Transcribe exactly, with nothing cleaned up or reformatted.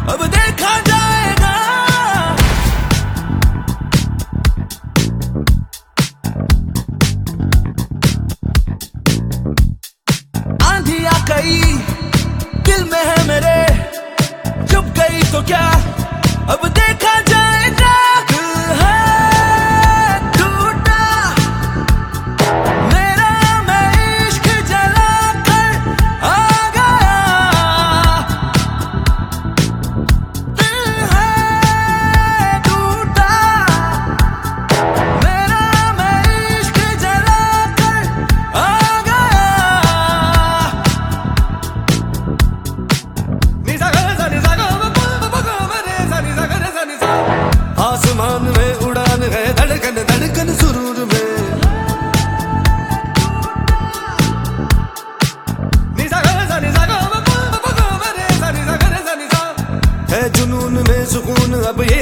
अब देखा जाएगा। आंधी आ गई दिल में है मेरे, चुप गई तो क्या अब देखा जाएगा। दिल है टूटा मेरा, मैं इश्क जला कर आ गया। दिल है टूटा मेरा, मैं इश्क जला कर आ गया। निसा गा सा निसा गा मा पा पा गा मा रे सा निसा गा रे सा निसा। आसमान में उड़ान है, धड़कन धड़कन सुरूर में। निसा गा सा निसा गा मा पा पा गा मा रे सा निसा गा रे सा निसा। है जुनून में सुकून अब ये